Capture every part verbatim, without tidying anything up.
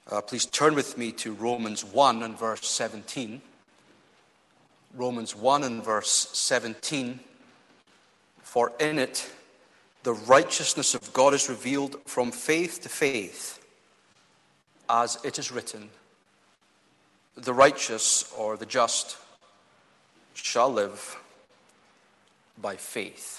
Uh, please turn with me to Romans one and verse seventeen. Romans one and verse seventeen. For in it the righteousness of God is revealed from faith to faith, as it is written, the righteous or the just shall live by faith.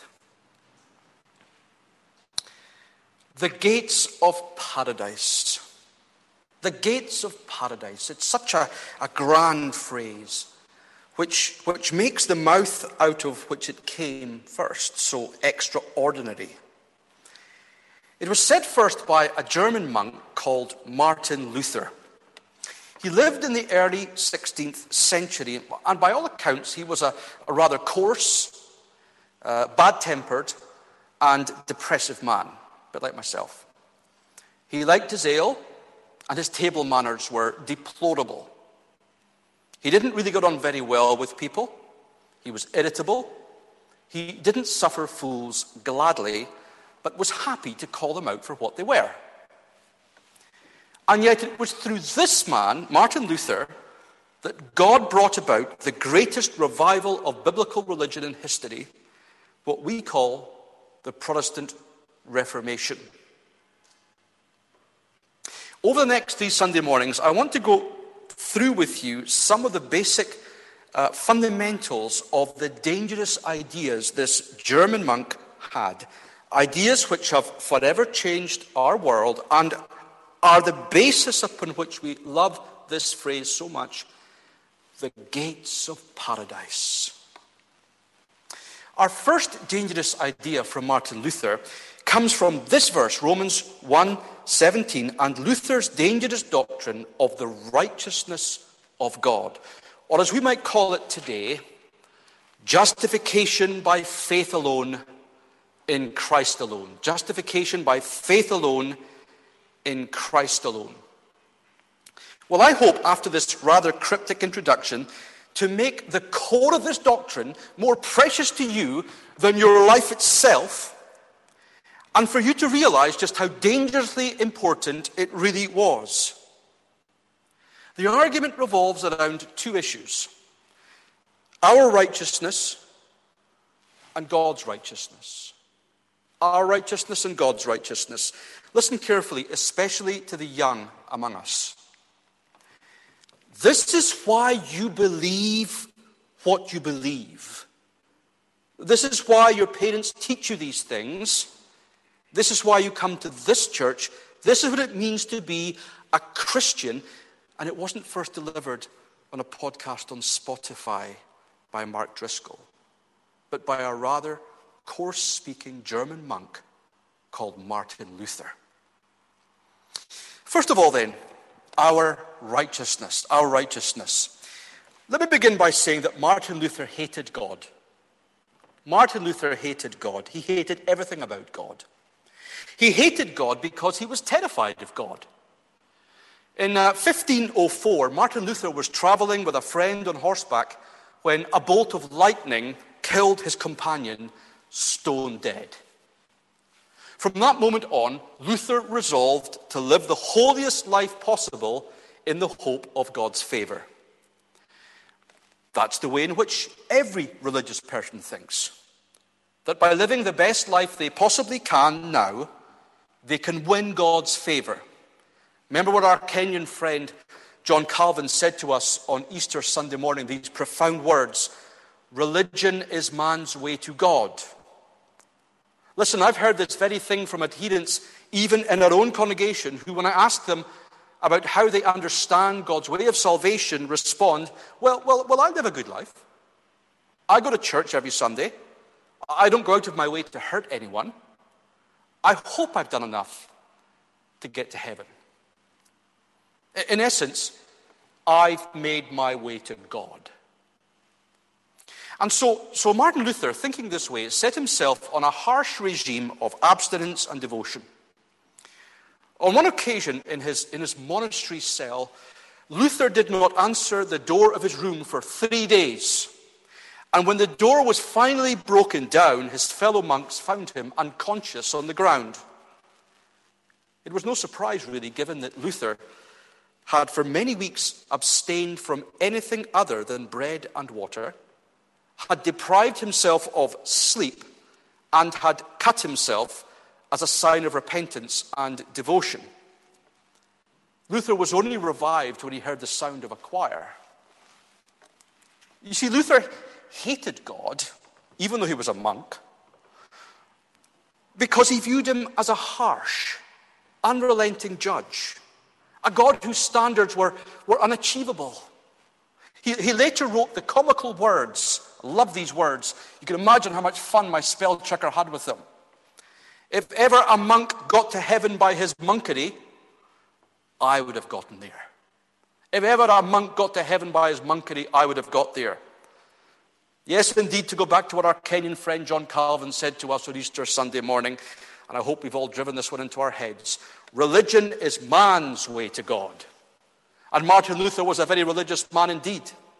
The gates of paradise. The gates of paradise. It's such a, a grand phrase, which, which makes the mouth out of which it came first so extraordinary. It was said first by a German monk called Martin Luther. He lived in the early sixteenth century, and by all accounts, he was a, a rather coarse, uh, bad-tempered, and depressive man, a bit like myself. He liked his ale, and his table manners were deplorable. He didn't really get on very well with people. He was irritable. He didn't suffer fools gladly, but was happy to call them out for what they were. And yet it was through this man, Martin Luther, that God brought about the greatest revival of biblical religion in history, what we call the Protestant Reformation. Over the next three Sunday mornings, I want to go through with you some of the basic uh, fundamentals of the dangerous ideas this German monk had. Ideas which have forever changed our world and are the basis upon which we love this phrase so much, the gates of paradise. Our first dangerous idea from Martin Luther comes from this verse, Romans one seventeen, and Luther's dangerous doctrine of the righteousness of God, or as we might call it today, justification by faith alone in Christ alone. Justification by faith alone in Christ alone. Well, I hope after this rather cryptic introduction to make the core of this doctrine more precious to you than your life itself, and for you to realize just how dangerously important it really was. The argument revolves around two issues: our righteousness and God's righteousness. Our righteousness and God's righteousness. Listen carefully, especially to the young among us. This is why you believe what you believe. This is why your parents teach you these things. This is why you come to this church. This is what it means to be a Christian. And it wasn't first delivered on a podcast on Spotify by Mark Driscoll, but by a rather coarse-speaking German monk called Martin Luther. First of all, then, our righteousness, our righteousness. Let me begin by saying that Martin Luther hated God. Martin Luther hated God. He hated everything about God. He hated God because he was terrified of God. In uh, fifteen oh four, Martin Luther was traveling with a friend on horseback when a bolt of lightning killed his companion stone dead. From that moment on, Luther resolved to live the holiest life possible in the hope of God's favor. That's the way in which every religious person thinks. That by living the best life they possibly can now, they can win God's favor. Remember what our Kenyan friend John Calvin said to us on Easter Sunday morning, these profound words: religion is man's way to God. Listen, I've heard this very thing from adherents, even in our own congregation, who, when I ask them about how they understand God's way of salvation, respond, well, well, well, I live a good life. I go to church every Sunday. I don't go out of my way to hurt anyone. I hope I've done enough to get to heaven. In essence, I've made my way to God. And so, so Martin Luther, thinking this way, set himself on a harsh regime of abstinence and devotion. On one occasion in his, in his monastery cell, Luther did not answer the door of his room for three days. And when the door was finally broken down, his fellow monks found him unconscious on the ground. It was no surprise, really, given that Luther had for many weeks abstained from anything other than bread and water, had deprived himself of sleep, and had cut himself as a sign of repentance and devotion. Luther was only revived when he heard the sound of a choir. You see, Luther hated God, even though he was a monk, because he viewed him as a harsh, unrelenting judge, a God whose standards were, were unachievable. He, he later wrote the comical words, I love these words, you can imagine how much fun my spell checker had with them. If ever a monk got to heaven by his monkery, I would have gotten there. If ever a monk got to heaven by his monkery, I would have got there. Yes, indeed, to go back to what our Kenyan friend John Calvin said to us on Easter Sunday morning, and I hope we've all driven this one into our heads, religion is man's way to God. And Martin Luther was a very religious man indeed.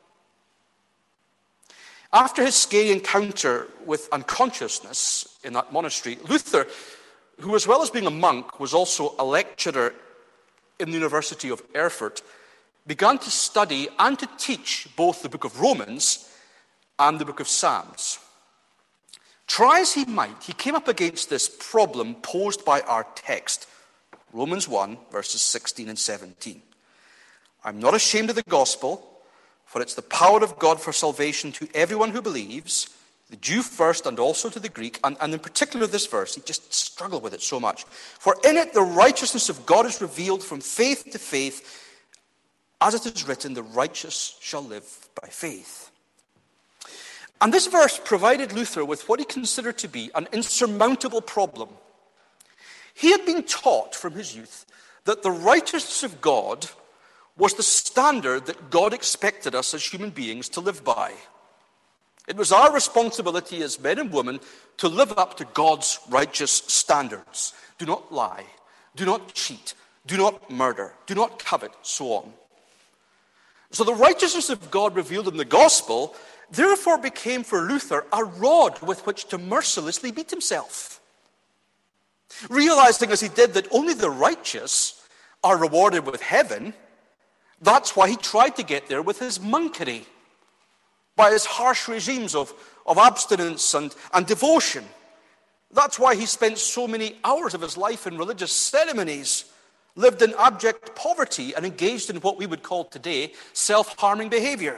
After his scary encounter with unconsciousness in that monastery, Luther, who as well as being a monk was also a lecturer in the University of Erfurt, began to study and to teach both the book of Romans and the book of Psalms. Try as he might, he came up against this problem posed by our text, Romans one, verses sixteen and seventeen. I'm not ashamed of the gospel, for it's the power of God for salvation to everyone who believes, the Jew first and also to the Greek, and, and in particular this verse, he just struggled with it so much. For in it the righteousness of God is revealed from faith to faith, as it is written, the righteous shall live by faith. And this verse provided Luther with what he considered to be an insurmountable problem. He had been taught from his youth that the righteousness of God was the standard that God expected us as human beings to live by. It was our responsibility as men and women to live up to God's righteous standards. Do not lie, do not cheat, do not murder, do not covet, so on. So the righteousness of God revealed in the gospel therefore became for Luther a rod with which to mercilessly beat himself. Realizing as he did that only the righteous are rewarded with heaven, that's why he tried to get there with his monkery, by his harsh regimes of, of abstinence and, and devotion. That's why he spent so many hours of his life in religious ceremonies, lived in abject poverty, and engaged in what we would call today self-harming behavior.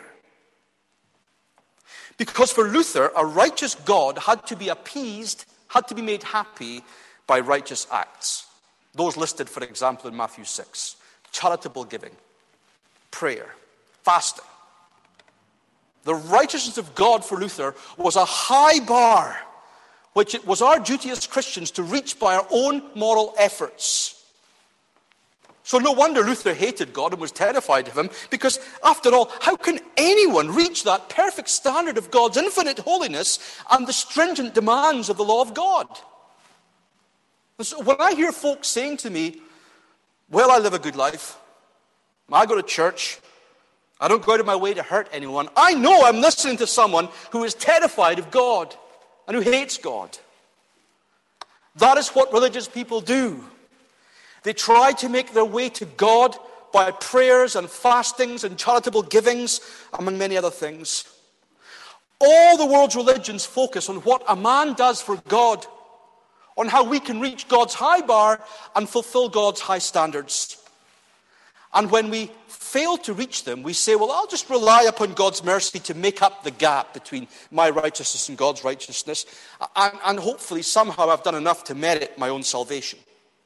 Because for Luther, a righteous God had to be appeased, had to be made happy by righteous acts. Those listed, for example, in Matthew six. Charitable giving, prayer, fasting. The righteousness of God for Luther was a high bar, which it was our duty as Christians to reach by our own moral efforts. So no wonder Luther hated God and was terrified of him, because after all, how can anyone reach that perfect standard of God's infinite holiness and the stringent demands of the law of God? And so when I hear folks saying to me, well, I live a good life, I go to church, I don't go out of my way to hurt anyone, I know I'm listening to someone who is terrified of God and who hates God. That is what religious people do. They try to make their way to God by prayers and fastings and charitable givings, among many other things. All the world's religions focus on what a man does for God, on how we can reach God's high bar and fulfill God's high standards. And when we fail to reach them, we say, well, I'll just rely upon God's mercy to make up the gap between my righteousness and God's righteousness, and, and hopefully somehow I've done enough to merit my own salvation.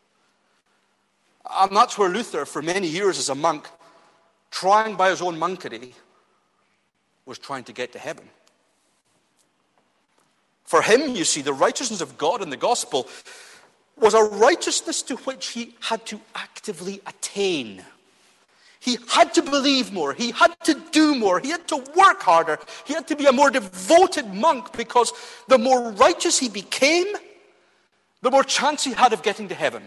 And that's where Luther, for many years as a monk, trying by his own monkery, was trying to get to heaven. For him, you see, the righteousness of God in the gospel was a righteousness to which he had to actively attain. He had to believe more. He had to do more. He had to work harder. He had to be a more devoted monk, because the more righteous he became, the more chance he had of getting to heaven.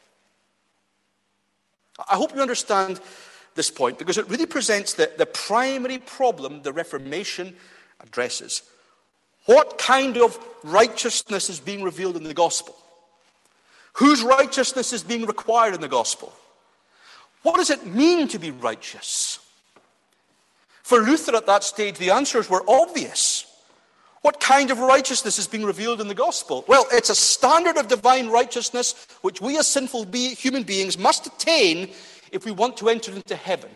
I hope you understand this point, because it really presents the, the primary problem the Reformation addresses. What kind of righteousness is being revealed in the gospel? Whose righteousness is being required in the gospel? What does it mean to be righteous? For Luther at that stage, the answers were obvious. What kind of righteousness is being revealed in the gospel? Well, it's a standard of divine righteousness which we as sinful be- human beings must attain if we want to enter into heaven.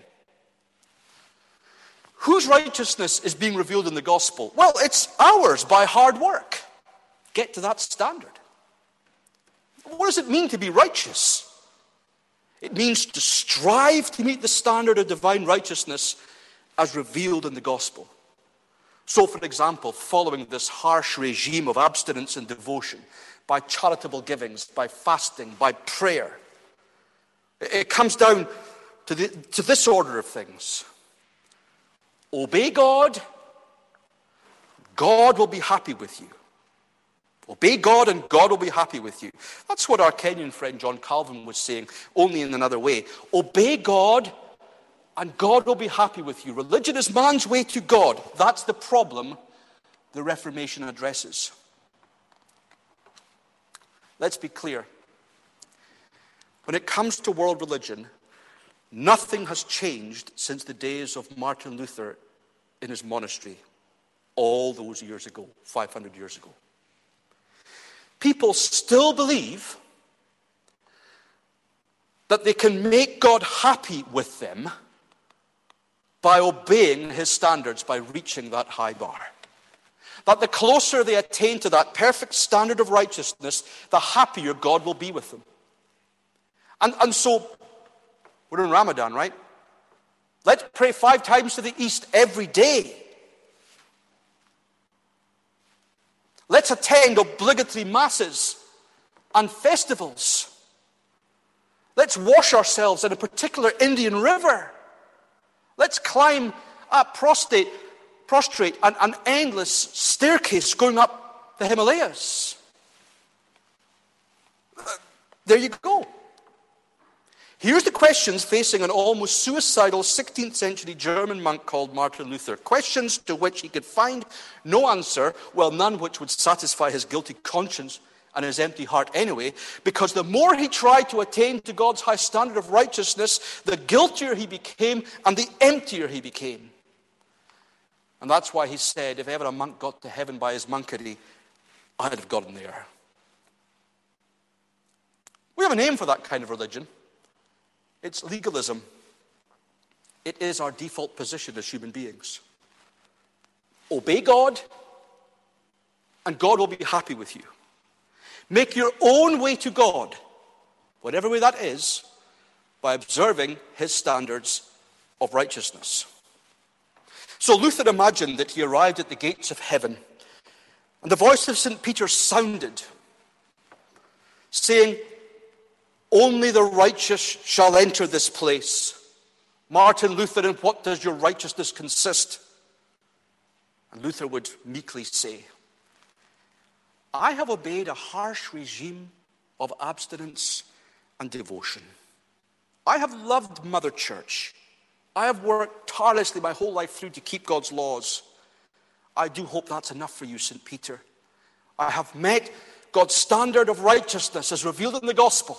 Whose righteousness is being revealed in the gospel? Well, it's ours by hard work. Get to that standard. What does it mean to be righteous? It means to strive to meet the standard of divine righteousness as revealed in the gospel. So, for example, following this harsh regime of abstinence and devotion, by charitable givings, by fasting, by prayer, it comes down to, the, to this order of things. Obey God, God will be happy with you. Obey God and God will be happy with you. That's what our Kenyan friend John Calvin was saying, only in another way. Obey God and God will be happy with you. Religion is man's way to God. That's the problem the Reformation addresses. Let's be clear. When it comes to world religion, nothing has changed since the days of Martin Luther in his monastery all those years ago, five hundred years ago. People still believe that they can make God happy with them by obeying his standards, by reaching that high bar. That the closer they attain to that perfect standard of righteousness, the happier God will be with them. And, and so, we're in Ramadan, right? Let's pray five times to the east every day. Let's attend obligatory masses and festivals. Let's wash ourselves in a particular Indian river. Let's climb a prostate, prostrate an, an endless staircase going up the Himalayas. Uh, there you go. Here's the questions facing an almost suicidal sixteenth century German monk called Martin Luther. Questions to which he could find no answer, well, none which would satisfy his guilty conscience and his empty heart anyway, because the more he tried to attain to God's high standard of righteousness, the guiltier he became and the emptier he became. And that's why he said, if ever a monk got to heaven by his monkery, I'd have gotten there. We have a name for that kind of religion. It's legalism. It is our default position as human beings. Obey God, and God will be happy with you. Make your own way to God, whatever way that is, by observing his standards of righteousness. So Luther imagined that he arrived at the gates of heaven, and the voice of Saint Peter sounded, saying, only the righteous shall enter this place. Martin Luther, in what does your righteousness consist? And Luther would meekly say, I have obeyed a harsh regime of abstinence and devotion. I have loved Mother Church. I have worked tirelessly my whole life through to keep God's laws. I do hope that's enough for you, Saint Peter. I have met God's standard of righteousness as revealed in the gospel.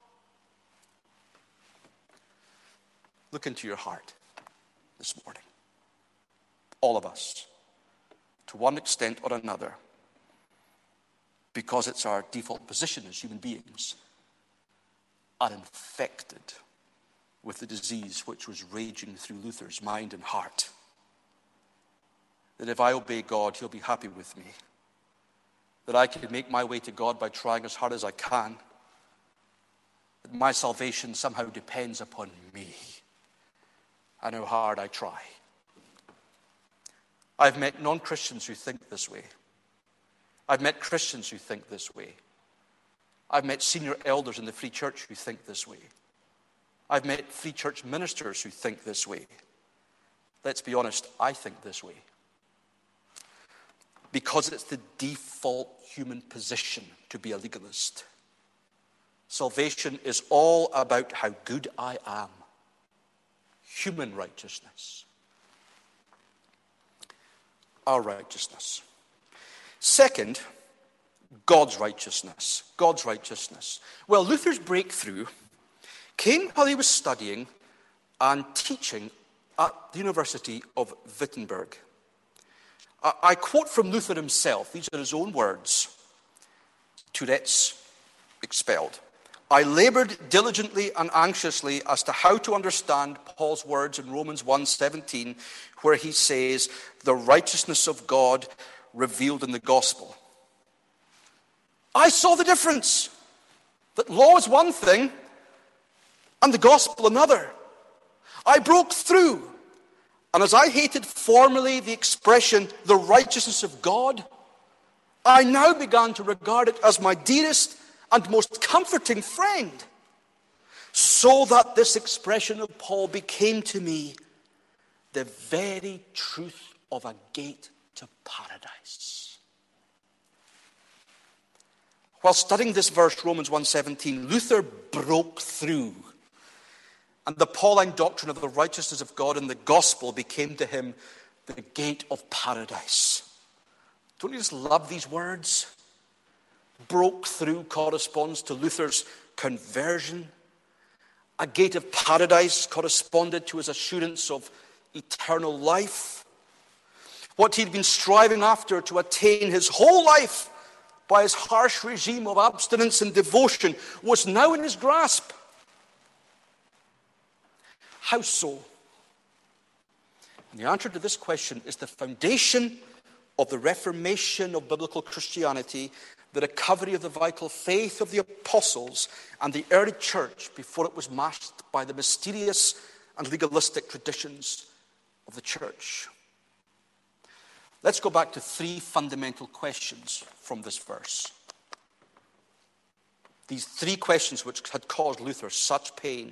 Look into your heart this morning. All of us, to one extent or another, because it's our default position as human beings, are infected with the disease which was raging through Luther's mind and heart. That if I obey God, he'll be happy with me. That I can make my way to God by trying as hard as I can. That my salvation somehow depends upon me and how hard I try. I've met non-Christians who think this way. I've met Christians who think this way. I've met senior elders in the Free Church who think this way. I've met Free Church ministers who think this way. Let's be honest, I think this way. Because it's the default human position to be a legalist. Salvation is all about how good I am. Human righteousness. Our righteousness. Second, God's righteousness. God's righteousness. Well, Luther's breakthrough came while he was studying and teaching at the University of Wittenberg. I quote from Luther himself. These are his own words. Tourette's expelled. I labored diligently and anxiously as to how to understand Paul's words in Romans one seventeen, where he says, the righteousness of God revealed in the gospel. I saw the difference. That law is one thing and the gospel another. I broke through. And as I hated formerly the expression, the righteousness of God, I now began to regard it as my dearest and most comforting friend, so that this expression of Paul became to me the very truth of a gate to paradise. While studying this verse, Romans one seventeen, Luther broke through. And the Pauline doctrine of the righteousness of God in the gospel became to him the gate of paradise. Don't you just love these words? Broke through corresponds to Luther's conversion. A gate of paradise corresponded to his assurance of eternal life. What he'd been striving after to attain his whole life by his harsh regime of abstinence and devotion was now in his grasp. How so? And the answer to this question is the foundation of the Reformation of biblical Christianity, the recovery of the vital faith of the apostles and the early church before it was masked by the mysterious and legalistic traditions of the church. Let's go back to three fundamental questions from this verse. These three questions which had caused Luther such pain.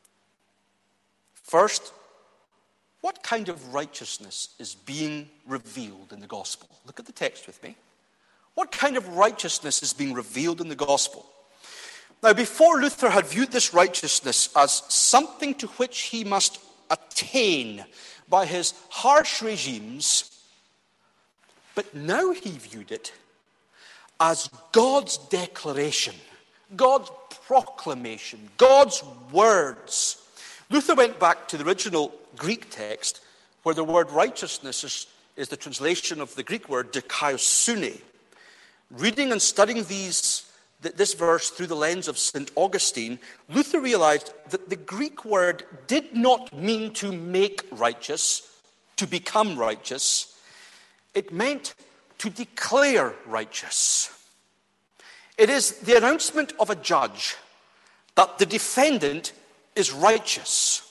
First, what kind of righteousness is being revealed in the gospel? Look at the text with me. What kind of righteousness is being revealed in the gospel? Now, before Luther had viewed this righteousness as something to which he must attain by his harsh regimes, but now he viewed it as God's declaration, God's proclamation, God's words. Luther went back to the original Greek text where the word righteousness is, is the translation of the Greek word dikaiosune. Reading and studying these, this verse through the lens of Saint Augustine, Luther realized that the Greek word did not mean to make righteous, to become righteous. It meant to declare righteous. It is the announcement of a judge that the defendant is righteous.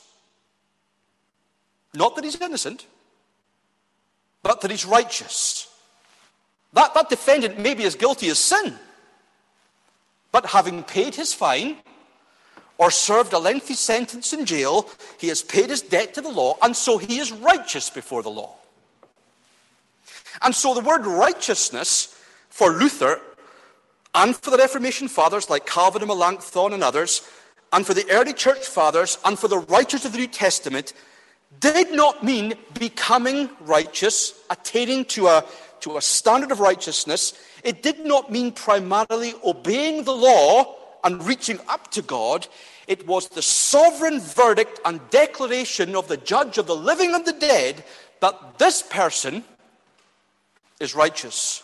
Not that he's innocent, but that he's righteous. That, that defendant may be as guilty as sin, but having paid his fine or served a lengthy sentence in jail, he has paid his debt to the law, and so he is righteous before the law. And so the word righteousness for Luther and for the Reformation fathers like Calvin and Melanchthon and others, and for the early church fathers, and for the writers of the New Testament, did not mean becoming righteous, attaining to a, to a standard of righteousness. It did not mean primarily obeying the law and reaching up to God. It was the sovereign verdict and declaration of the judge of the living and the dead that this person is righteous.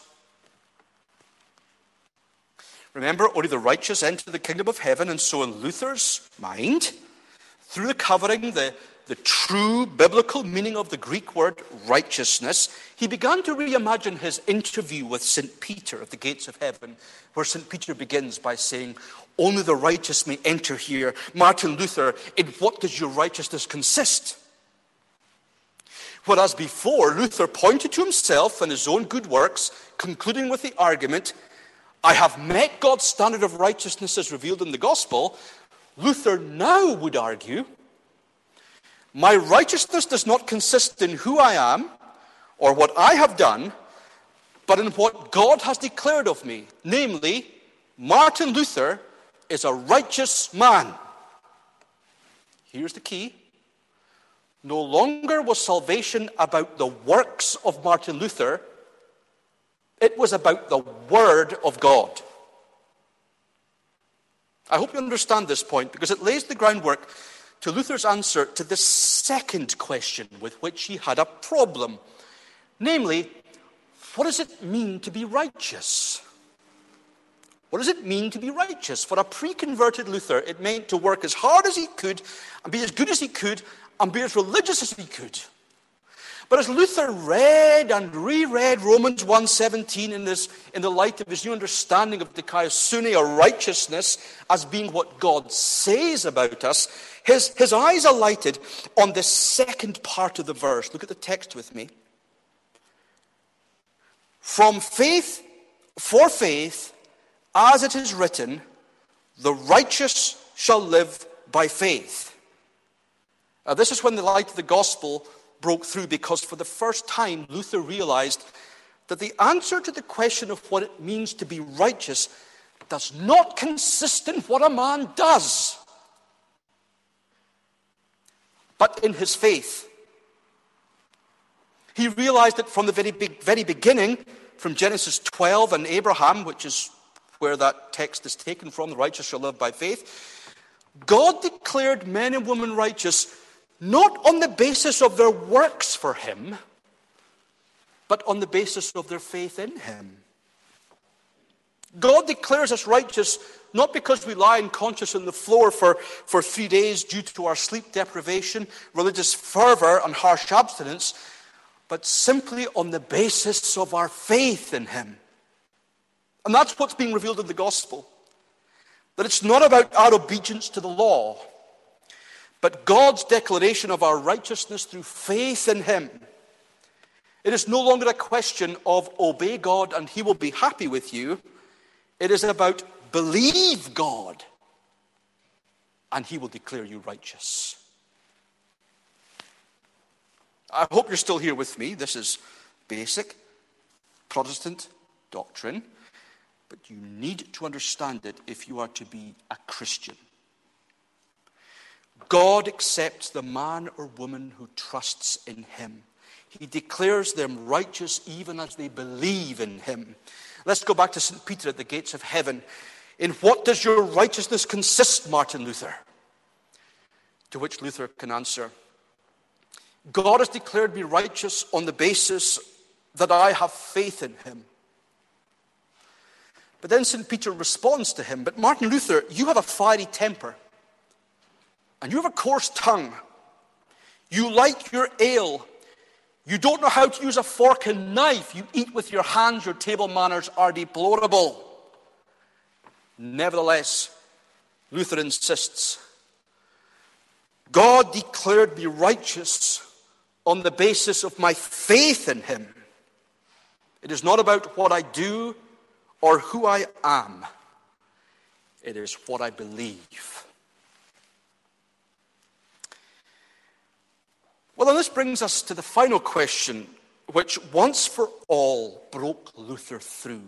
Remember, only the righteous enter the kingdom of heaven, and so in Luther's mind, through the covering the, the true biblical meaning of the Greek word righteousness, he began to reimagine his interview with Saint Peter at the gates of heaven, where Saint Peter begins by saying, only the righteous may enter here. Martin Luther, in what does your righteousness consist? Whereas before, Luther pointed to himself and his own good works, concluding with the argument, I have met God's standard of righteousness as revealed in the gospel. Luther now would argue, my righteousness does not consist in who I am or what I have done, but in what God has declared of me. Namely, Martin Luther is a righteous man. Here's the key. No longer was salvation about the works of Martin Luther. It was about the Word of God. I hope you understand this point, because it lays the groundwork to Luther's answer to the second question with which he had a problem. Namely, what does it mean to be righteous? What does it mean to be righteous? For a pre-converted Luther, it meant to work as hard as he could and be as good as he could and be as religious as he could. But as Luther read and reread Romans one seventeen in, this, in the light of his new understanding of dikaiosune, or righteousness, as being what God says about us, his, his eyes alighted on the second part of the verse. Look at the text with me. From faith, for faith, as it is written, the righteous shall live by faith. Now, this is when the light of the gospel broke through, because for the first time Luther realized that the answer to the question of what it means to be righteous does not consist in what a man does, but in his faith. He realized that from the very, big, very beginning, from Genesis twelve and Abraham, which is where that text is taken from, the righteous shall live by faith, God declared men and women righteous not on the basis of their works for him, but on the basis of their faith in him. God declares us righteous not because we lie unconscious on the floor for, for three days due to our sleep deprivation, religious fervor, and harsh abstinence, but simply on the basis of our faith in him. And that's what's being revealed in the gospel. That it's not about our obedience to the law, but God's declaration of our righteousness through faith in him. It is no longer a question of obey God and he will be happy with you. It is about believe God and he will declare you righteous. I hope you're still here with me. This is basic Protestant doctrine, but you need to understand it if you are to be a Christian. God accepts the man or woman who trusts in him. He declares them righteous even as they believe in him. Let's go back to Saint Peter at the gates of heaven. In what does your righteousness consist, Martin Luther? To which Luther can answer, God has declared me righteous on the basis that I have faith in him. But then Saint Peter responds to him, but Martin Luther, you have a fiery temper. And you have a coarse tongue. You like your ale. You don't know how to use a fork and knife. You eat with your hands. Your table manners are deplorable. Nevertheless, Luther insists, God declared me righteous on the basis of my faith in him. It is not about what I do or who I am. It is what I believe. Well, then this brings us to the final question, which once for all broke Luther through.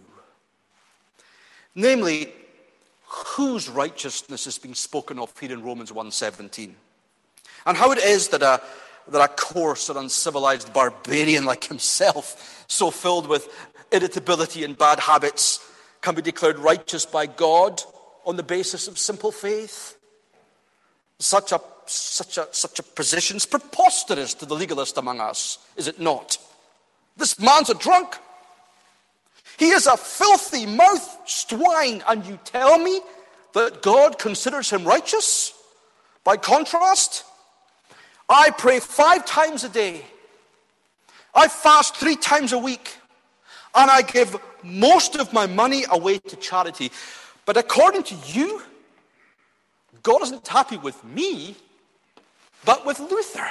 Namely, whose righteousness is being spoken of here in Romans one seventeen? And how it is that a, that a coarse and uncivilized barbarian like himself, so filled with irritability and bad habits, can be declared righteous by God on the basis of simple faith? Such a Such a, such a position is preposterous to the legalist among us, is it not? This man's a drunk. He is a filthy mouthed swine, and you tell me that God considers him righteous? By contrast, I pray five times a day. I fast three times a week. And I give most of my money away to charity. But according to you, God isn't happy with me, but with Luther.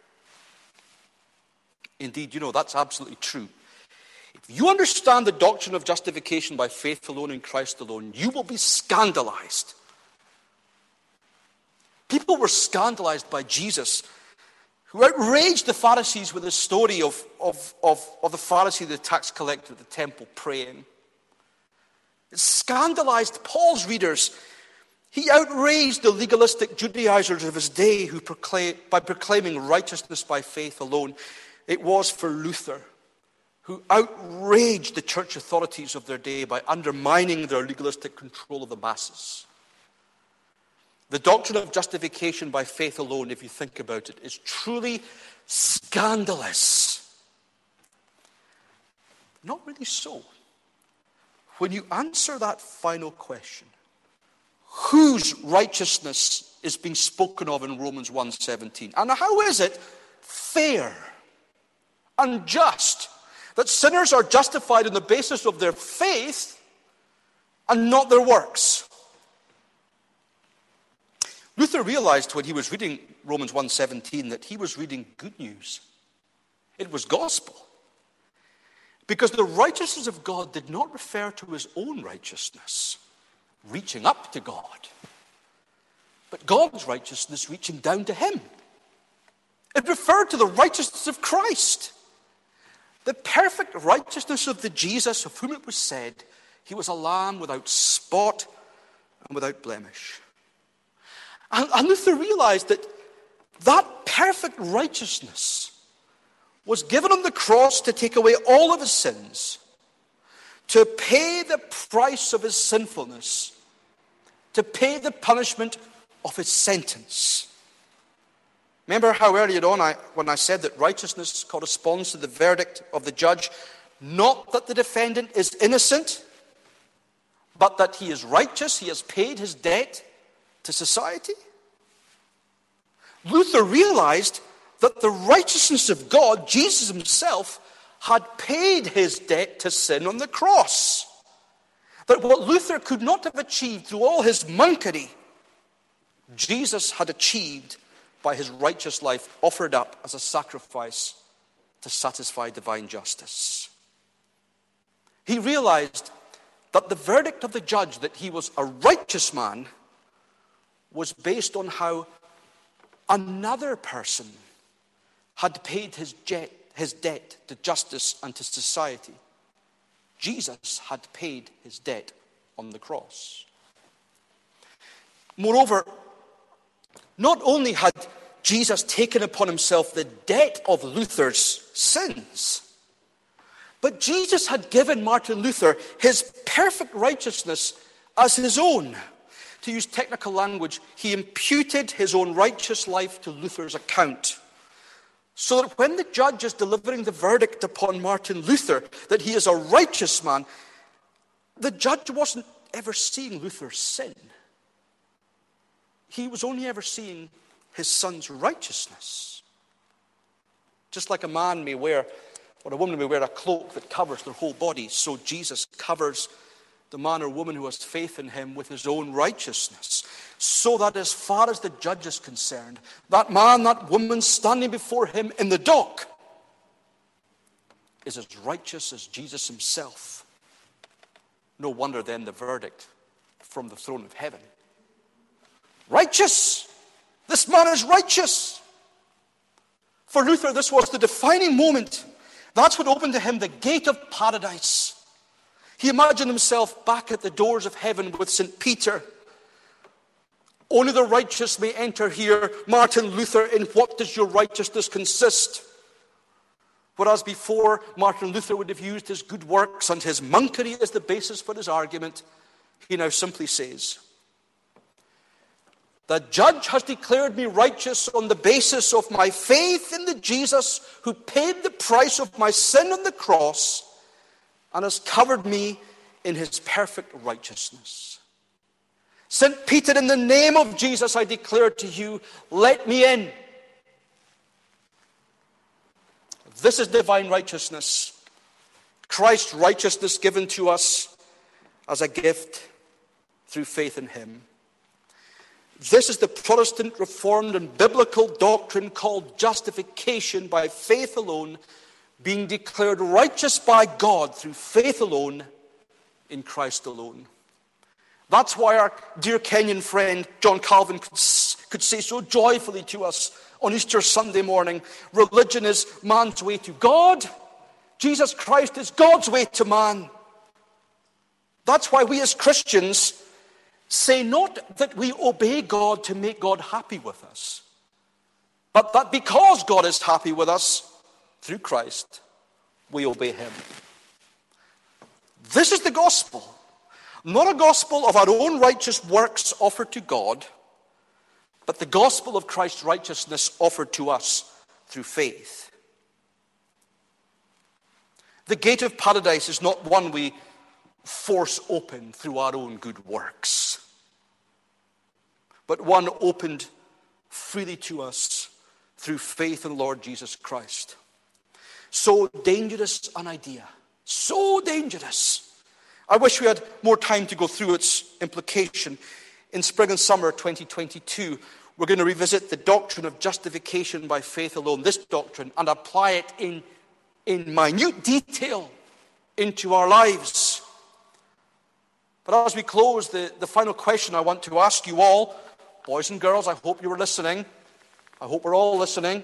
Indeed, you know, that's absolutely true. If you understand the doctrine of justification by faith alone in Christ alone, you will be scandalized. People were scandalized by Jesus, who outraged the Pharisees with his story of, of, of, of the Pharisee, the tax collector at the temple praying. It scandalized Paul's readers. He outraged the legalistic Judaizers of his day who proclaim, by proclaiming righteousness by faith alone. It was for Luther, who outraged the church authorities of their day by undermining their legalistic control of the masses. The doctrine of justification by faith alone, if you think about it, is truly scandalous. Not really so. When you answer that final question, whose righteousness is being spoken of in Romans one seventeen? And how is it fair and just that sinners are justified on the basis of their faith and not their works? Luther realized when he was reading Romans one seventeen that he was reading good news. It was gospel. Because the righteousness of God did not refer to his own righteousness, reaching up to God, but God's righteousness reaching down to him. It referred to the righteousness of Christ, the perfect righteousness of the Jesus of whom it was said, he was a lamb without spot and without blemish. And, and Luther realized that that perfect righteousness was given on the cross to take away all of his sins, to pay the price of his sinfulness, to pay the punishment of his sentence. Remember how earlier on I, when I said that righteousness corresponds to the verdict of the judge, not that the defendant is innocent, but that he is righteous, he has paid his debt to society? Luther realized that the righteousness of God, Jesus himself, had paid his debt to sin on the cross. That what Luther could not have achieved through all his monkery, Jesus had achieved by his righteous life offered up as a sacrifice to satisfy divine justice. He realized that the verdict of the judge that he was a righteous man was based on how another person had paid his debt, his debt to justice and to society. Jesus had paid his debt on the cross. Moreover, not only had Jesus taken upon himself the debt of Luther's sins, but Jesus had given Martin Luther his perfect righteousness as his own. To use technical language, he imputed his own righteous life to Luther's account. So that when the judge is delivering the verdict upon Martin Luther that he is a righteous man, the judge wasn't ever seeing Luther's sin. He was only ever seeing his son's righteousness. Just like a man may wear, or a woman may wear a cloak that covers their whole body, so Jesus covers the man or woman who has faith in him with his own righteousness. So that as far as the judge is concerned, that man, that woman standing before him in the dock is as righteous as Jesus himself. No wonder then the verdict from the throne of heaven. Righteous! This man is righteous! For Luther, this was the defining moment. That's what opened to him the gate of paradise. He imagined himself back at the doors of heaven with Saint Peter. Only the righteous may enter here. Martin Luther, in what does your righteousness consist? Whereas before, Martin Luther would have used his good works and his monkery as the basis for his argument. He now simply says, the judge has declared me righteous on the basis of my faith in the Jesus who paid the price of my sin on the cross and has covered me in his perfect righteousness. Saint Peter, in the name of Jesus, I declare to you, let me in. This is divine righteousness. Christ's righteousness given to us as a gift through faith in him. This is the Protestant, Reformed, and biblical doctrine called justification by faith alone, being declared righteous by God through faith alone in Christ alone. That's why our dear Kenyan friend John Calvin could, could say so joyfully to us on Easter Sunday morning, religion is man's way to God. Jesus Christ is God's way to man. That's why we as Christians say not that we obey God to make God happy with us, but that because God is happy with us through Christ, we obey him. This is the gospel. Not a gospel of our own righteous works offered to God, but the gospel of Christ's righteousness offered to us through faith. The gate of paradise is not one we force open through our own good works, but one opened freely to us through faith in Lord Jesus Christ. So dangerous an idea. So dangerous. I wish we had more time to go through its implication. In spring and summer twenty twenty-two, we're going to revisit the doctrine of justification by faith alone, this doctrine, and apply it in, in minute detail into our lives. But as we close, the, the final question I want to ask you all, boys and girls, I hope you were listening. I hope we're all listening.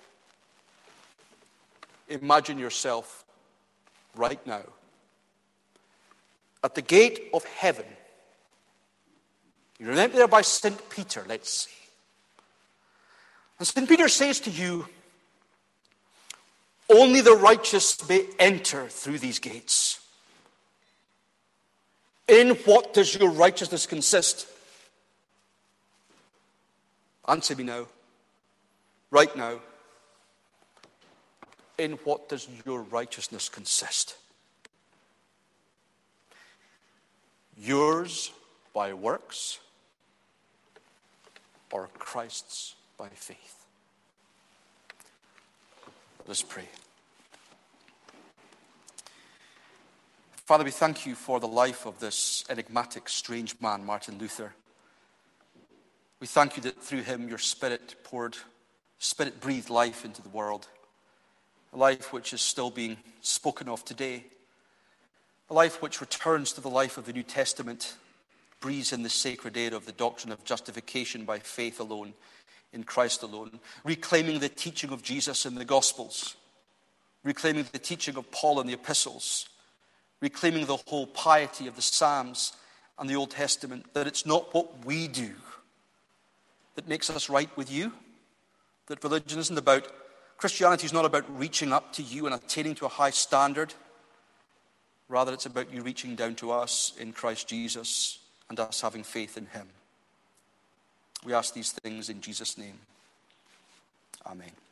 Imagine yourself right now at the gate of heaven. You're met there by Saint Peter, let's say. And Saint Peter says to you, only the righteous may enter through these gates. In what does your righteousness consist? Answer me now. Right now. In what does your righteousness consist? Yours by works, or Christ's by faith? Let us pray. Father, we thank you for the life of this enigmatic, strange man, Martin Luther. We thank you that through him your Spirit poured, Spirit breathed life into the world. A life which is still being spoken of today. A life which returns to the life of the New Testament, breathes in the sacred air of the doctrine of justification by faith alone, in Christ alone, reclaiming the teaching of Jesus in the Gospels, reclaiming the teaching of Paul in the epistles, reclaiming the whole piety of the Psalms and the Old Testament, that it's not what we do that makes us right with you, that religion isn't about, Christianity is not about reaching up to you and attaining to a high standard. Rather, it's about you reaching down to us in Christ Jesus and us having faith in him. We ask these things in Jesus' name. Amen.